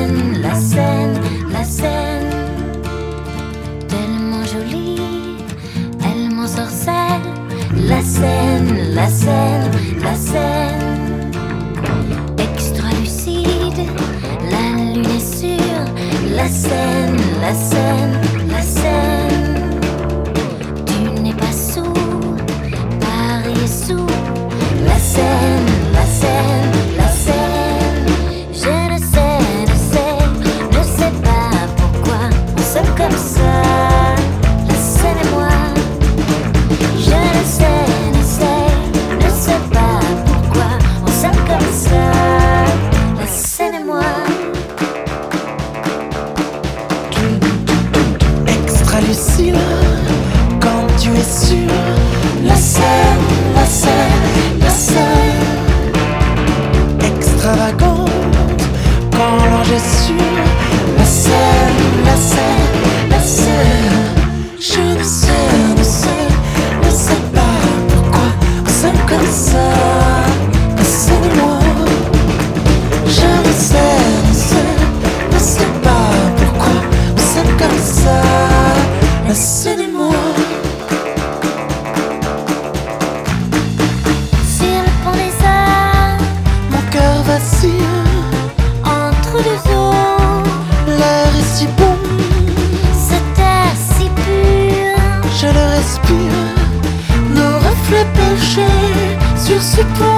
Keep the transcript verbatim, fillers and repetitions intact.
scène, la scène, la scène, tellement jolie, elle m'ensorcelle. La scène, la scène, la scène, extra lucide, la lune est sûre. La scène, la scène, la scène, tu n'es pas sourd, Paris est sourd. La scène, la scène, la scène, je ne sais, ne sais, ne sais pas pourquoi on s'aime comme ça. La scène et moi, je ne sais, ne sais, ne sais pas pourquoi on s'aime comme ça. La scène et moi. Extra lucide, quand tu es sûr. La scène, la scène, la scène, extravagante, quand l'ange est sûr. La scène, la scène, la scène, je ne sais, ne sais, ne sais pas pourquoi on s'aime comme ça. La scène et moi, je ne sais, ne sais, ne sais pas pourquoi on s'aime comme ça. La scène et moi. Sur le pont des Arts, Mon cœur vacille, entre deux eaux, l'air est si bon, cet air si pur. je le respire. Nos reflets penchés sur ce pont.